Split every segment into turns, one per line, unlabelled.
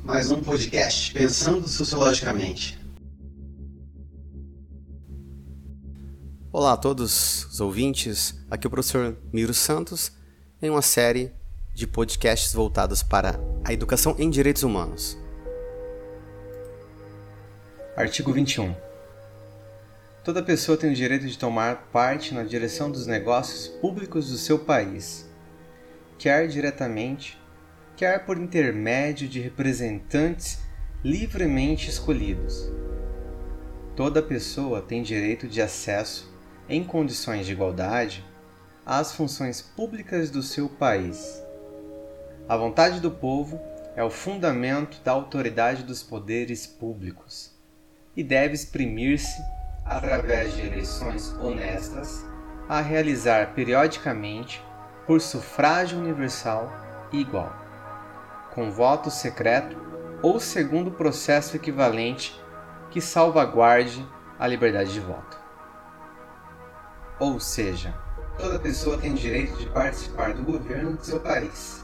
Mais um podcast Pensando Sociologicamente.
Olá a todos os ouvintes, aqui é o professor Miro Santos em uma série de podcasts voltados para a educação em direitos humanos. Artigo 21. Toda pessoa tem o direito de tomar parte na direção dos negócios públicos do seu país, quer diretamente, quer por intermédio de representantes livremente escolhidos. Toda pessoa tem direito de acesso, em condições de igualdade, às funções públicas do seu país. A vontade do povo é o fundamento da autoridade dos poderes públicos e deve exprimir-se, através de eleições honestas, a realizar periodicamente, por sufrágio universal e igual, com voto secreto ou segundo processo equivalente que salvaguarde a liberdade de voto. Ou seja, toda pessoa tem direito de participar do governo do seu país.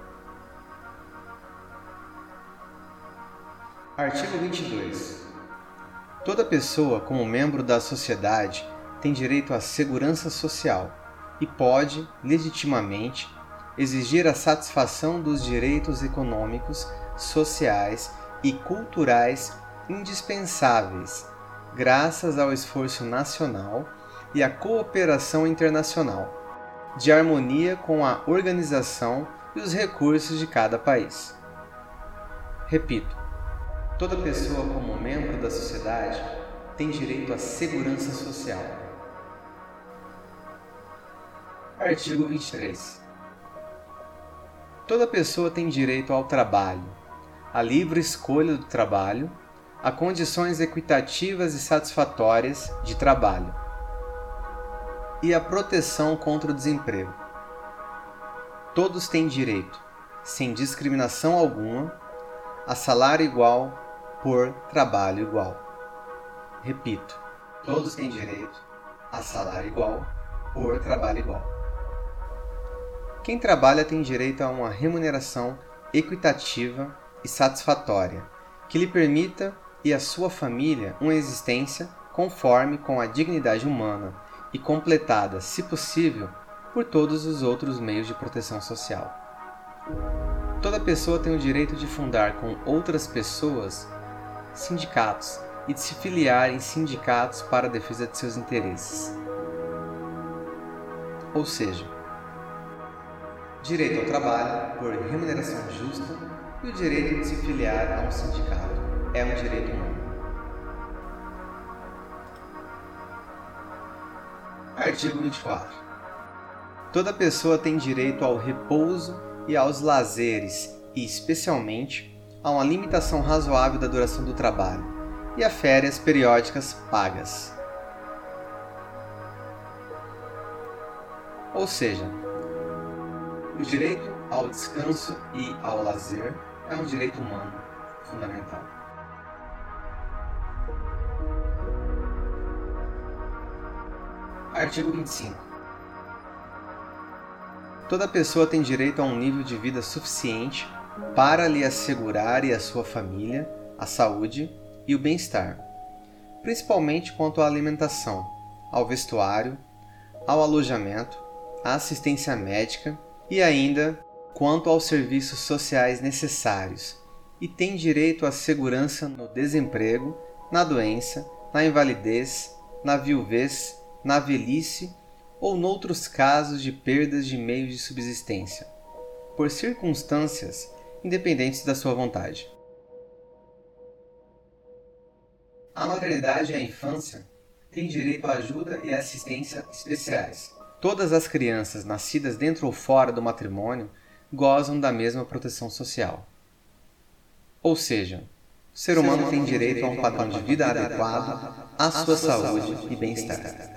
Artigo 22. Toda pessoa, como membro da sociedade, tem direito à segurança social e pode, legitimamente, exigir a satisfação dos direitos econômicos, sociais e culturais indispensáveis, graças ao esforço nacional e à cooperação internacional, de harmonia com a organização e os recursos de cada país. Repito, toda pessoa como membro da sociedade tem direito à segurança social. Artigo 23. Toda pessoa tem direito ao trabalho, à livre escolha do trabalho, a condições equitativas e satisfatórias de trabalho e a proteção contra o desemprego. Todos têm direito, sem discriminação alguma, a salário igual por trabalho igual. Repito, todos têm direito a salário igual por trabalho igual. Quem trabalha tem direito a uma remuneração equitativa e satisfatória, que lhe permita e a sua família uma existência conforme com a dignidade humana e completada, se possível, por todos os outros meios de proteção social. Toda pessoa tem o direito de fundar com outras pessoas sindicatos e de se filiar em sindicatos para a defesa de seus interesses. Ou seja, direito ao trabalho por remuneração justa e o direito de se filiar a um sindicato é um direito humano. Artigo 24. Toda pessoa tem direito ao repouso e aos lazeres e, especialmente, a uma limitação razoável da duração do trabalho e a férias periódicas pagas. Ou seja, o direito ao descanso e ao lazer é um direito humano fundamental. Artigo 25. Toda pessoa tem direito a um nível de vida suficiente para lhe assegurar e a sua família a saúde e o bem-estar, principalmente quanto à alimentação, ao vestuário, ao alojamento, à assistência médica e ainda quanto aos serviços sociais necessários, e tem direito à segurança no desemprego, na doença, na invalidez, na viuvez, na velhice ou noutros casos de perdas de meios de subsistência, por circunstâncias independentes da sua vontade. A maternidade e a infância têm direito à ajuda e assistência especiais. Todas as crianças nascidas dentro ou fora do matrimônio gozam da mesma proteção social. Ou seja, o ser humano tem direito a um padrão de vida adequado à sua saúde e bem-estar.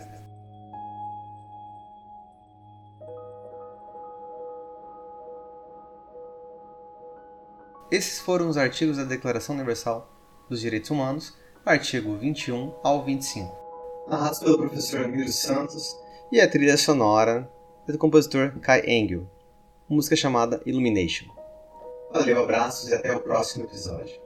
Esses foram os artigos da Declaração Universal dos Direitos Humanos, artigo 21 ao 25. Narrados pelo professor Miro Santos e a trilha sonora é do compositor Kai Engel, música chamada Illumination.
Valeu, abraços e até o próximo episódio.